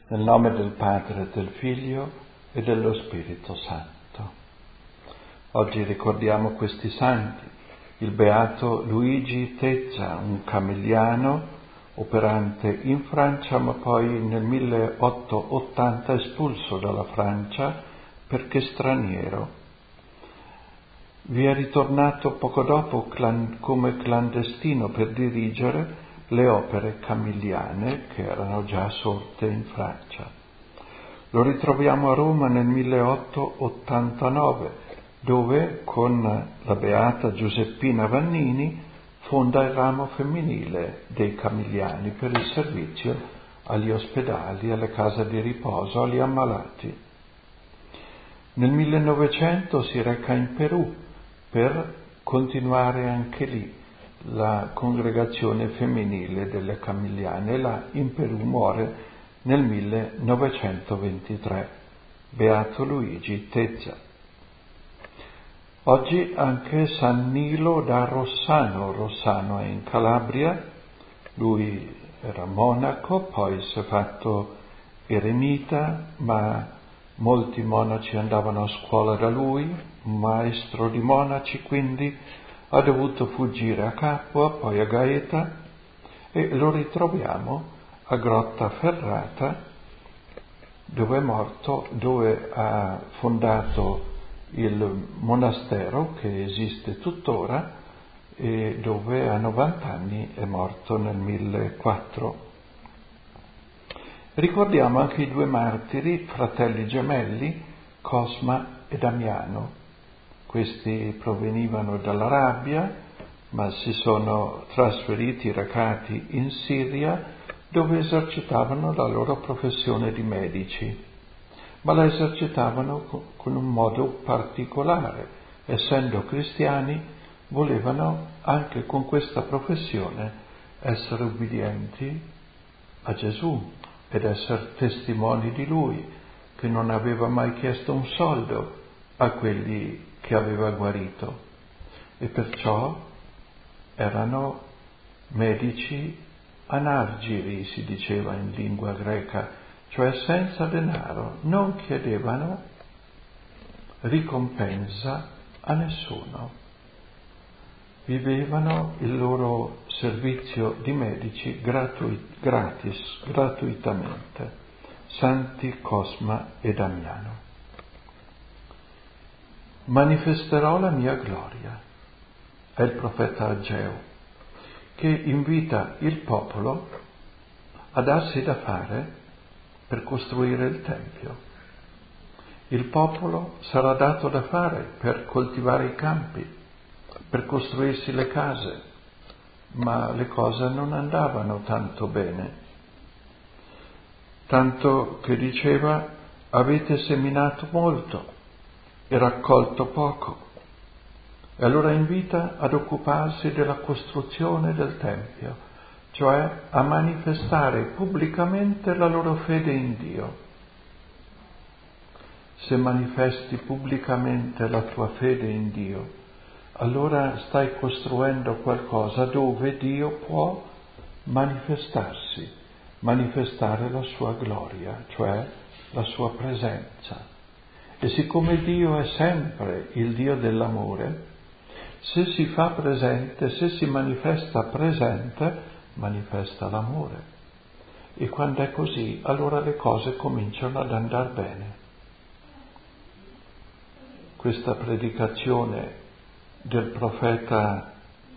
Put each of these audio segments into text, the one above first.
Nel nome del Padre, del Figlio e dello Spirito Santo. Oggi ricordiamo questi santi. Il beato Luigi Tezza, un camilliano operante in Francia, ma poi nel 1880 espulso dalla Francia perché straniero. Vi è ritornato poco dopo come clandestino per dirigere le opere camilliane che erano già sorte in Francia. Lo ritroviamo a Roma nel 1889, dove con la beata Giuseppina Vannini fonda il ramo femminile dei camilliani per il servizio agli ospedali, alle case di riposo, agli ammalati. Nel 1900 si reca in Perù per continuare anche lì la congregazione femminile delle camilliane. Là in Perù muore nel 1923, beato Luigi Tezza. Oggi anche San Nilo da Rossano. Rossano è in Calabria. Lui era monaco, poi si è fatto eremita, ma molti monaci andavano a scuola da lui, maestro di monaci, quindi ha dovuto fuggire a Capua, poi a Gaeta, e lo ritroviamo a Grottaferrata, dove è morto, dove ha fondato il monastero che esiste tuttora e dove a 90 anni è morto nel 1004. Ricordiamo anche i due martiri, fratelli gemelli, Cosma e Damiano. Questi provenivano dall'Arabia, ma si sono trasferiti, recati in Siria, dove esercitavano la loro professione di medici, ma la esercitavano con un modo particolare. Essendo cristiani, volevano anche con questa professione essere ubbidienti a Gesù ed essere testimoni di Lui, che non aveva mai chiesto un soldo a quelli che aveva guarito, e perciò erano medici anargiri, si diceva in lingua greca, cioè senza denaro, non chiedevano ricompensa a nessuno. Vivevano il loro servizio di medici gratuitamente. Santi Cosma e Damiano. Manifesterò la mia gloria. È il profeta Ageo, che invita il popolo a darsi da fare per costruire il Tempio. Il popolo sarà dato da fare per coltivare i campi, per costruirsi le case, ma le cose non andavano tanto bene. Tanto che diceva: avete seminato molto e raccolto poco. E allora invita ad occuparsi della costruzione del Tempio, cioè a manifestare pubblicamente la loro fede in Dio. Se manifesti pubblicamente la tua fede in Dio, allora stai costruendo qualcosa dove Dio può manifestarsi, manifestare la sua gloria, cioè la sua presenza. E siccome Dio è sempre il Dio dell'amore, se si fa presente, se si manifesta presente, manifesta l'amore. E quando è così, allora le cose cominciano ad andare bene. Questa predicazione del profeta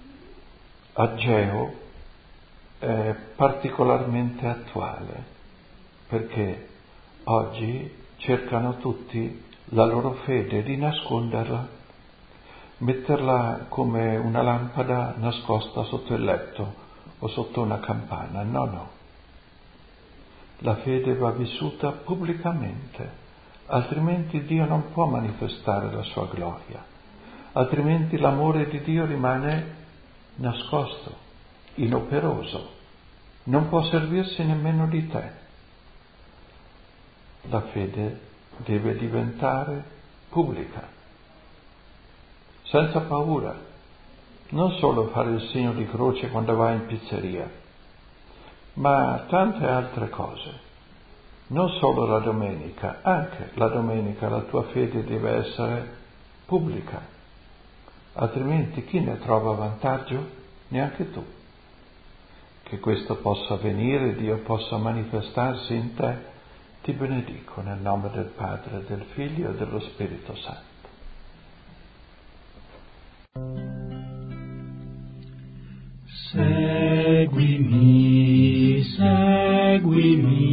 Ageo è particolarmente attuale, perché oggi cercano tutti la loro fede di nasconderla, metterla come una lampada nascosta sotto il letto o sotto una campana. No. La fede va vissuta pubblicamente, altrimenti Dio non può manifestare la sua gloria, altrimenti l'amore di Dio rimane nascosto, inoperoso, non può servirsi nemmeno di te. La fede deve diventare pubblica, senza paura, non solo fare il segno di croce quando vai in pizzeria, ma tante altre cose. Non solo la domenica, anche la domenica la tua fede deve essere pubblica, altrimenti chi ne trova vantaggio? Neanche tu. Che questo possa avvenire, Dio possa manifestarsi in te, ti benedico nel nome del Padre, del Figlio e dello Spirito Santo. Seguimi, seguimi.